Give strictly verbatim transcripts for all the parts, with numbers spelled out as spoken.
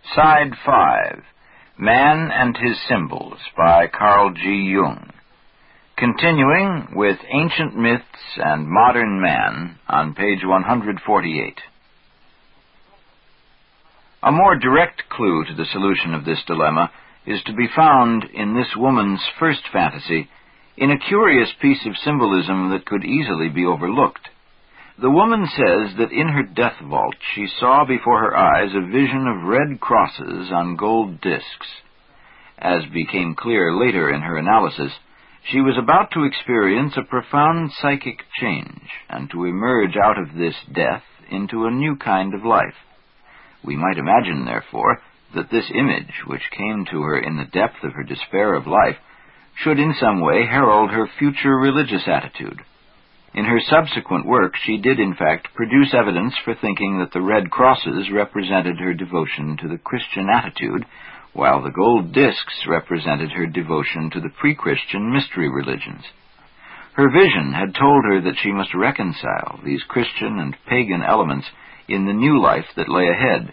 Side five, Man and His Symbols by Carl G. Jung. Continuing with Ancient Myths and Modern Man on page one hundred forty-eight. A more direct clue to the solution of this dilemma is to be found in this woman's first fantasy in a curious piece of symbolism that could easily be overlooked. The woman says that in her death vault she saw before her eyes a vision of red crosses on gold discs. As became clear later in her analysis, she was about to experience a profound psychic change and to emerge out of this death into a new kind of life. We might imagine, therefore, that this image, which came to her in the depth of her despair of life, should in some way herald her future religious attitude. In her subsequent work, she did in fact produce evidence for thinking that the red crosses represented her devotion to the Christian attitude, while the gold discs represented her devotion to the pre-Christian mystery religions. Her vision had told her that she must reconcile these Christian and pagan elements in the new life that lay ahead.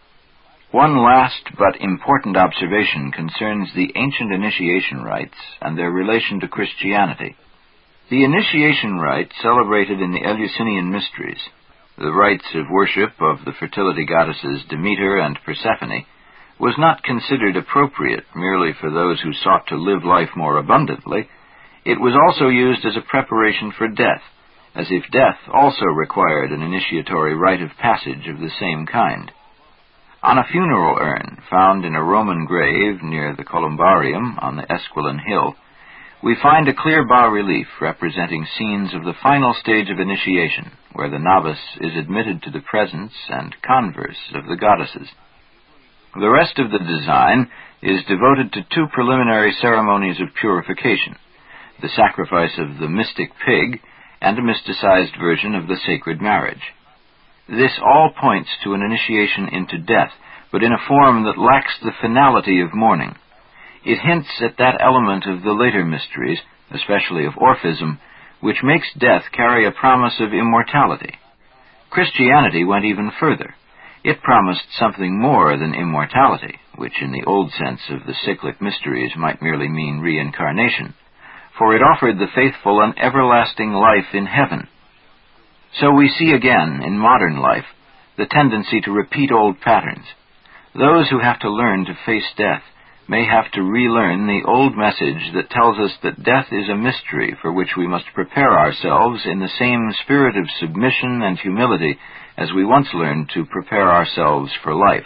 One last but important observation concerns the ancient initiation rites and their relation to Christianity. The initiation rite celebrated in the Eleusinian Mysteries, the rites of worship of the fertility goddesses Demeter and Persephone, was not considered appropriate merely for those who sought to live life more abundantly. It was also used as a preparation for death, as if death also required an initiatory rite of passage of the same kind. On a funeral urn found in a Roman grave near the Columbarium on the Esquiline Hill, we find a clear bas-relief representing scenes of the final stage of initiation, where the novice is admitted to the presence and converse of the goddesses. The rest of the design is devoted to two preliminary ceremonies of purification, the sacrifice of the mystic pig and a mysticized version of the sacred marriage. This all points to an initiation into death, but in a form that lacks the finality of mourning. It hints at that element of the later mysteries, especially of Orphism, which makes death carry a promise of immortality. Christianity went even further. It promised something more than immortality, which in the old sense of the cyclic mysteries might merely mean reincarnation, for it offered the faithful an everlasting life in heaven. So we see again, in modern life, the tendency to repeat old patterns. Those who have to learn to face death may have to relearn the old message that tells us that death is a mystery for which we must prepare ourselves in the same spirit of submission and humility as we once learned to prepare ourselves for life.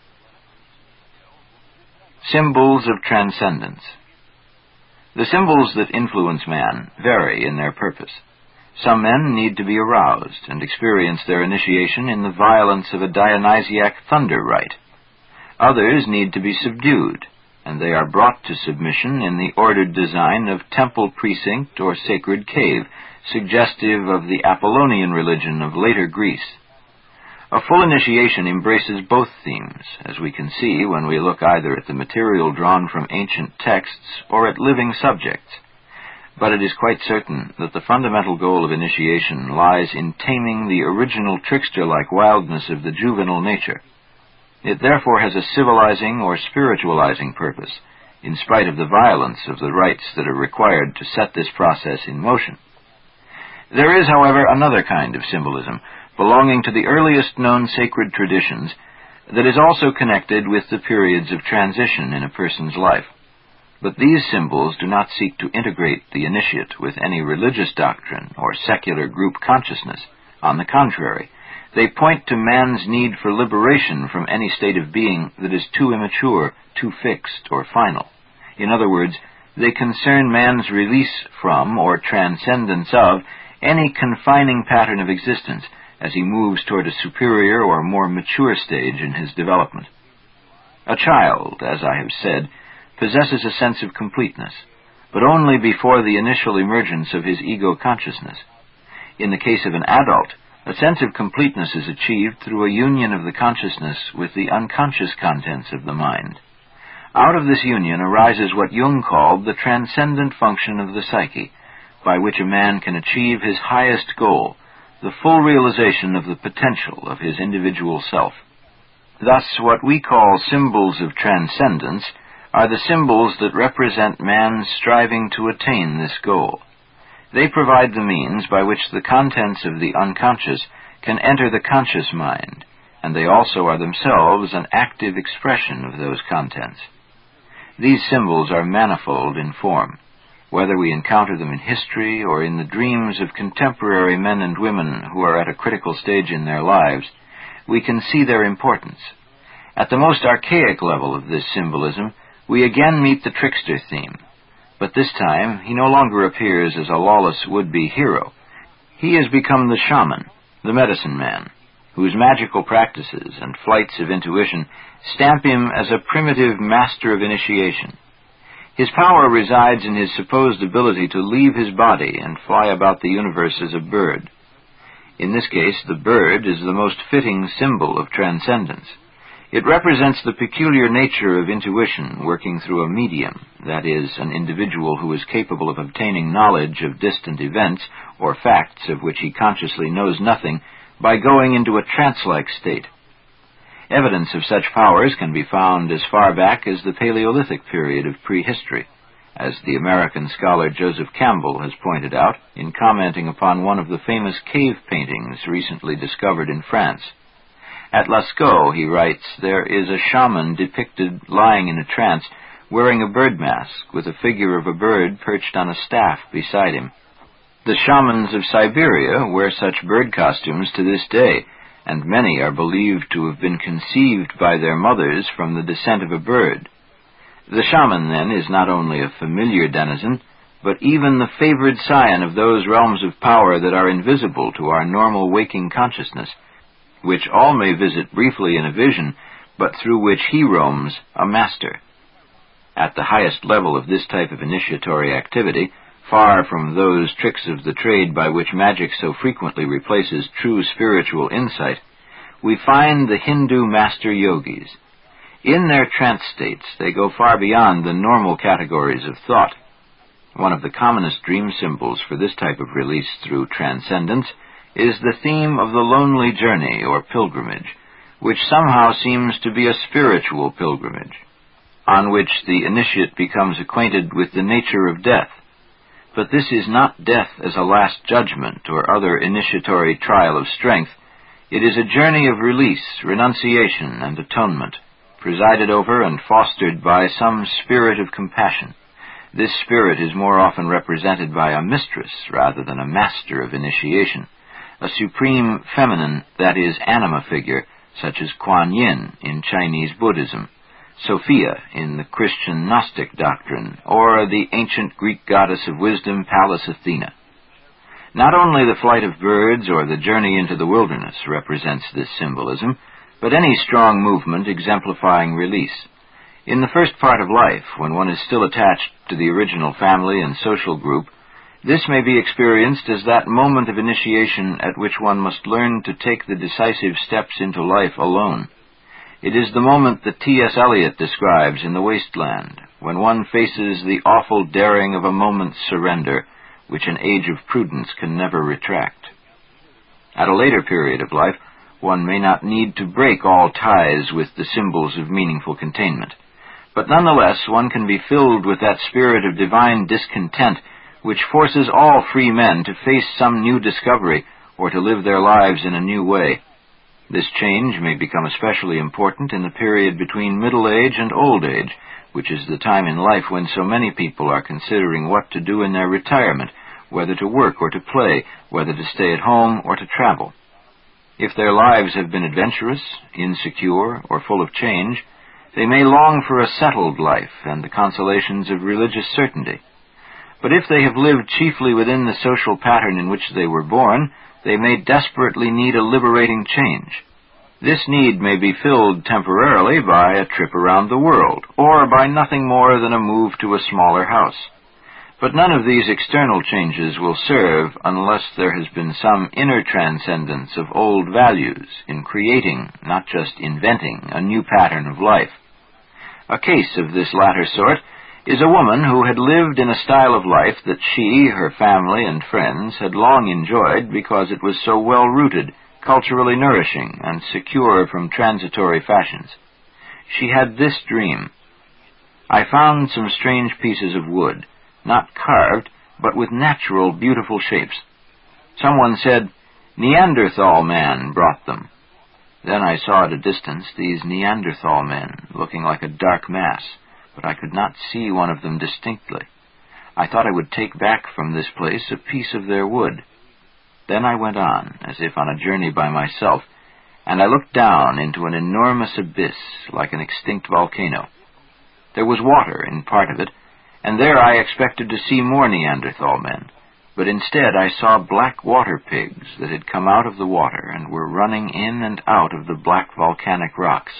Symbols of Transcendence. The symbols that influence man vary in their purpose. Some men need to be aroused and experience their initiation in the violence of a Dionysiac thunder rite. Others need to be subdued, and they are brought to submission in the ordered design of temple precinct or sacred cave, suggestive of the Apollonian religion of later Greece. A full initiation embraces both themes, as we can see when we look either at the material drawn from ancient texts or at living subjects. But it is quite certain that the fundamental goal of initiation lies in taming the original trickster-like wildness of the juvenile nature. It therefore has a civilizing or spiritualizing purpose, in spite of the violence of the rites that are required to set this process in motion. There is, however, another kind of symbolism, belonging to the earliest known sacred traditions, that is also connected with the periods of transition in a person's life. But these symbols do not seek to integrate the initiate with any religious doctrine or secular group consciousness. On the contrary, they point to man's need for liberation from any state of being that is too immature, too fixed, or final. In other words, they concern man's release from, or transcendence of, any confining pattern of existence as he moves toward a superior or more mature stage in his development. A child, as I have said, possesses a sense of completeness, but only before the initial emergence of his ego consciousness. In the case of an adult, a sense of completeness is achieved through a union of the consciousness with the unconscious contents of the mind. Out of this union arises what Jung called the transcendent function of the psyche, by which a man can achieve his highest goal, the full realization of the potential of his individual self. Thus, what we call symbols of transcendence are the symbols that represent man's striving to attain this goal. They provide the means by which the contents of the unconscious can enter the conscious mind, and they also are themselves an active expression of those contents. These symbols are manifold in form. Whether we encounter them in history or in the dreams of contemporary men and women who are at a critical stage in their lives, we can see their importance. At the most archaic level of this symbolism, we again meet the trickster theme. But this time, he no longer appears as a lawless would-be hero. He has become the shaman, the medicine man, whose magical practices and flights of intuition stamp him as a primitive master of initiation. His power resides in his supposed ability to leave his body and fly about the universe as a bird. In this case, the bird is the most fitting symbol of transcendence. It represents the peculiar nature of intuition working through a medium, that is, an individual who is capable of obtaining knowledge of distant events or facts of which he consciously knows nothing by going into a trance-like state. Evidence of such powers can be found as far back as the Paleolithic period of prehistory, as the American scholar Joseph Campbell has pointed out in commenting upon one of the famous cave paintings recently discovered in France. At Lascaux, he writes, there is a shaman depicted lying in a trance, wearing a bird mask with a figure of a bird perched on a staff beside him. The shamans of Siberia wear such bird costumes to this day, and many are believed to have been conceived by their mothers from the descent of a bird. The shaman, then, is not only a familiar denizen, but even the favored scion of those realms of power that are invisible to our normal waking consciousness, which all may visit briefly in a vision, but through which he roams a master. At the highest level of this type of initiatory activity, far from those tricks of the trade by which magic so frequently replaces true spiritual insight, we find the Hindu master yogis. In their trance states, they go far beyond the normal categories of thought. One of the commonest dream symbols for this type of release through transcendence is the theme of the lonely journey or pilgrimage, which somehow seems to be a spiritual pilgrimage, on which the initiate becomes acquainted with the nature of death. But this is not death as a last judgment or other initiatory trial of strength. It is a journey of release, renunciation, and atonement, presided over and fostered by some spirit of compassion. This spirit is more often represented by a mistress rather than a master of initiation, a supreme feminine, that is, anima figure, such as Kuan Yin in Chinese Buddhism, Sophia in the Christian Gnostic doctrine, or the ancient Greek goddess of wisdom, Pallas Athena. Not only the flight of birds or the journey into the wilderness represents this symbolism, but any strong movement exemplifying release. In the first part of life, when one is still attached to the original family and social group, this may be experienced as that moment of initiation at which one must learn to take the decisive steps into life alone. It is the moment that T S Eliot describes in The Wasteland, when one faces the awful daring of a moment's surrender, which an age of prudence can never retract. At a later period of life, one may not need to break all ties with the symbols of meaningful containment, but nonetheless one can be filled with that spirit of divine discontent which forces all free men to face some new discovery or to live their lives in a new way. This change may become especially important in the period between middle age and old age, which is the time in life when so many people are considering what to do in their retirement, whether to work or to play, whether to stay at home or to travel. If their lives have been adventurous, insecure, or full of change, they may long for a settled life and the consolations of religious certainty. But if they have lived chiefly within the social pattern in which they were born, they may desperately need a liberating change. This need may be filled temporarily by a trip around the world, or by nothing more than a move to a smaller house. But none of these external changes will serve unless there has been some inner transcendence of old values in creating, not just inventing, a new pattern of life. A case of this latter sort is a woman who had lived in a style of life that she, her family, and friends had long enjoyed because it was so well rooted culturally nourishing, and secure from transitory fashions. She had this dream. I found some strange pieces of wood, not carved, but with natural, beautiful shapes. Someone said, "Neanderthal man brought them." Then I saw at a distance these Neanderthal men, looking like a dark mass, but I could not see one of them distinctly. I thought I would take back from this place a piece of their wood. Then I went on, as if on a journey by myself, and I looked down into an enormous abyss, like an extinct volcano. There was water in part of it, and there I expected to see more Neanderthal men, but instead I saw black water pigs that had come out of the water and were running in and out of the black volcanic rocks.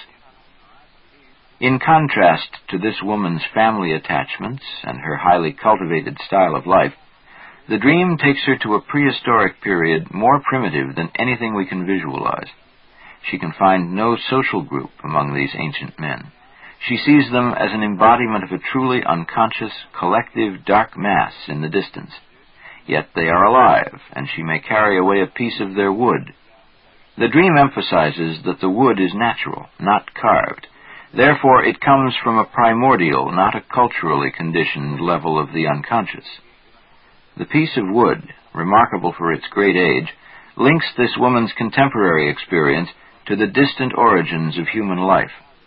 In contrast to this woman's family attachments and her highly cultivated style of life, the dream takes her to a prehistoric period more primitive than anything we can visualize. She can find no social group among these ancient men. She sees them as an embodiment of a truly unconscious, collective dark mass in the distance. Yet they are alive, and she may carry away a piece of their wood. The dream emphasizes that the wood is natural, not carved. Therefore, it comes from a primordial, not a culturally conditioned level of the unconscious. The piece of wood, remarkable for its great age, links this woman's contemporary experience to the distant origins of human life.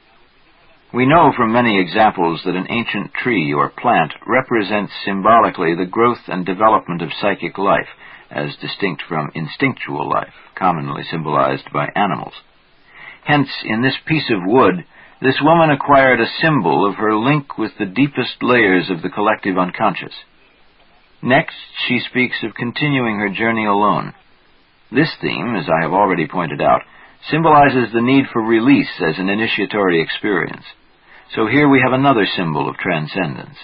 We know from many examples that an ancient tree or plant represents symbolically the growth and development of psychic life, as distinct from instinctual life, commonly symbolized by animals. Hence, in this piece of wood, this woman acquired a symbol of her link with the deepest layers of the collective unconscious. Next, she speaks of continuing her journey alone. This theme, as I have already pointed out, symbolizes the need for release as an initiatory experience. So here we have another symbol of transcendence.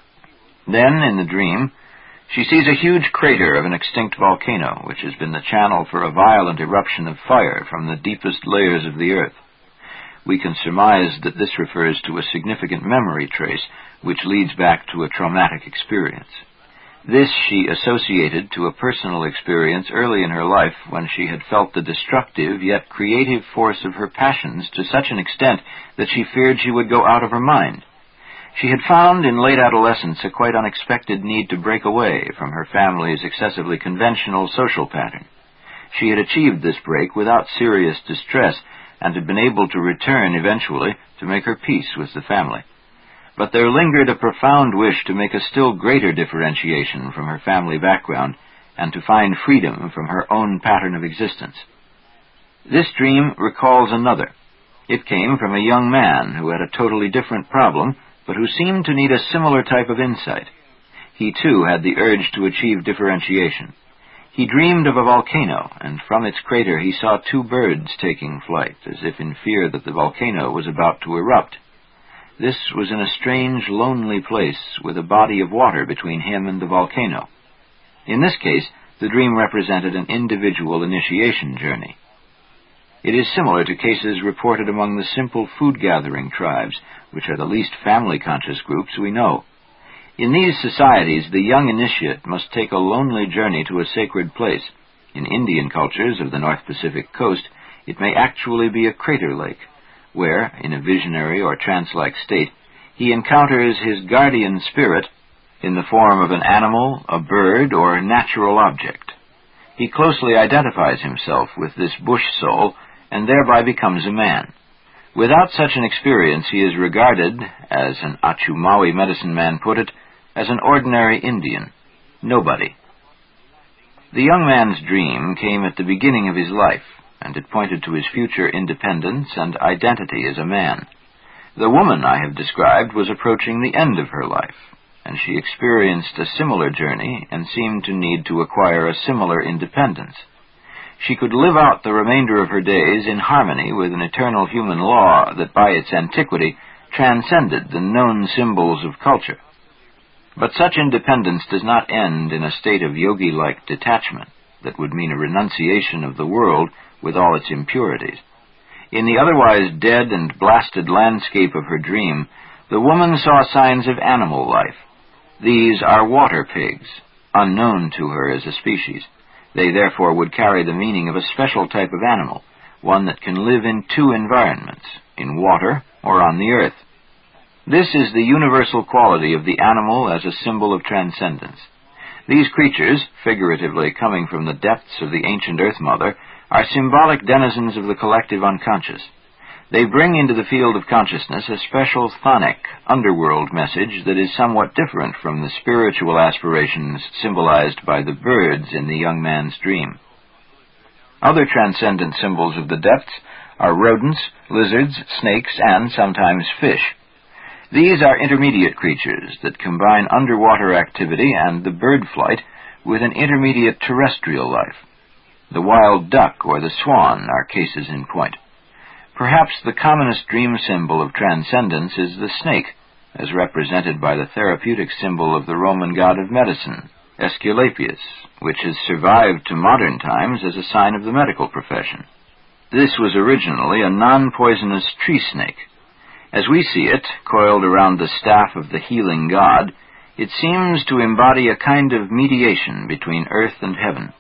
Then, in the dream, she sees a huge crater of an extinct volcano, which has been the channel for a violent eruption of fire from the deepest layers of the earth. We can surmise that this refers to a significant memory trace, which leads back to a traumatic experience. This she associated to a personal experience early in her life when she had felt the destructive yet creative force of her passions to such an extent that she feared she would go out of her mind. She had found in late adolescence a quite unexpected need to break away from her family's excessively conventional social pattern. She had achieved this break without serious distress and had been able to return eventually to make her peace with the family. But there lingered a profound wish to make a still greater differentiation from her family background and to find freedom from her own pattern of existence. This dream recalls another. It came from a young man who had a totally different problem, but who seemed to need a similar type of insight. He, too, had the urge to achieve differentiation. He dreamed of a volcano, and from its crater he saw two birds taking flight, as if in fear that the volcano was about to erupt. This was in a strange, lonely place with a body of water between him and the volcano. In this case, the dream represented an individual initiation journey. It is similar to cases reported among the simple food-gathering tribes, which are the least family-conscious groups we know. In these societies, the young initiate must take a lonely journey to a sacred place. In Indian cultures of the North Pacific coast, it may actually be a crater lake, where, in a visionary or trance-like state, he encounters his guardian spirit in the form of an animal, a bird, or a natural object. He closely identifies himself with this bush soul and thereby becomes a man. Without such an experience, he is regarded, as an Achumawi medicine man put it, as an ordinary Indian, nobody. The young man's dream came at the beginning of his life, and it pointed to his future independence and identity as a man. The woman I have described was approaching the end of her life, and she experienced a similar journey and seemed to need to acquire a similar independence. She could live out the remainder of her days in harmony with an eternal human law that by its antiquity transcended the known symbols of culture. But such independence does not end in a state of yogi-like detachment that would mean a renunciation of the world with all its impurities. In the otherwise dead and blasted landscape of her dream, the woman saw signs of animal life. These are water pigs, unknown to her as a species. They therefore would carry the meaning of a special type of animal, one that can live in two environments, in water or on the earth. This is the universal quality of the animal as a symbol of transcendence. These creatures, figuratively coming from the depths of the ancient Earth Mother, are symbolic denizens of the collective unconscious. They bring into the field of consciousness a special chthonic, underworld message that is somewhat different from the spiritual aspirations symbolized by the birds in the young man's dream. Other transcendent symbols of the depths are rodents, lizards, snakes, and sometimes fish. These are intermediate creatures that combine underwater activity and the bird flight with an intermediate terrestrial life. The wild duck or the swan are cases in point. Perhaps the commonest dream symbol of transcendence is the snake, as represented by the therapeutic symbol of the Roman god of medicine, Aesculapius, which has survived to modern times as a sign of the medical profession. This was originally a non-poisonous tree snake. As we see it, coiled around the staff of the healing god, it seems to embody a kind of mediation between earth and heaven.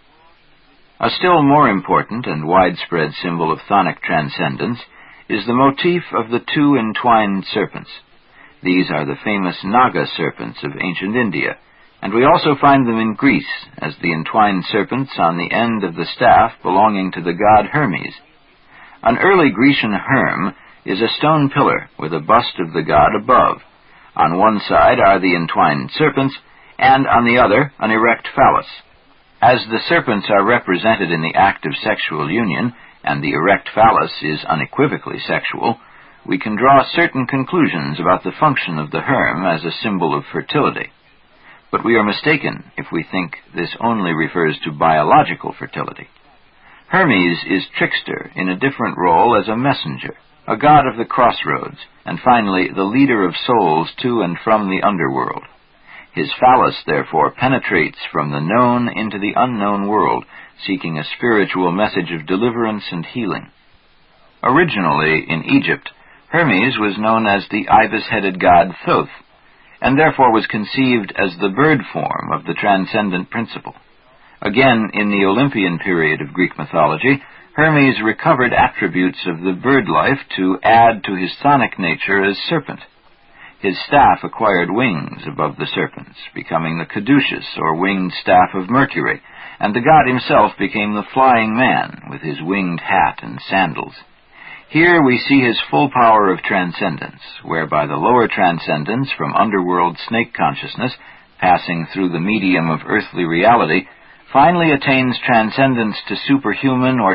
A still more important and widespread symbol of chthonic transcendence is the motif of the two entwined serpents. These are the famous Naga serpents of ancient India, and we also find them in Greece as the entwined serpents on the end of the staff belonging to the god Hermes. An early Grecian herm is a stone pillar with a bust of the god above. On one side are the entwined serpents, and on the other an erect phallus. As the serpents are represented in the act of sexual union, and the erect phallus is unequivocally sexual, we can draw certain conclusions about the function of the herm as a symbol of fertility. But we are mistaken if we think this only refers to biological fertility. Hermes is trickster in a different role as a messenger, a god of the crossroads, and finally the leader of souls to and from the underworld. His phallus, therefore, penetrates from the known into the unknown world, seeking a spiritual message of deliverance and healing. Originally, in Egypt, Hermes was known as the ibis-headed god Thoth, and therefore was conceived as the bird form of the transcendent principle. Again, in the Olympian period of Greek mythology, Hermes recovered attributes of the bird life to add to his chthonic nature as serpent. His staff acquired wings above the serpents, becoming the caduceus, or winged staff of Mercury, and the god himself became the flying man, with his winged hat and sandals. Here we see his full power of transcendence, whereby the lower transcendence from underworld snake consciousness, passing through the medium of earthly reality, finally attains transcendence to superhuman or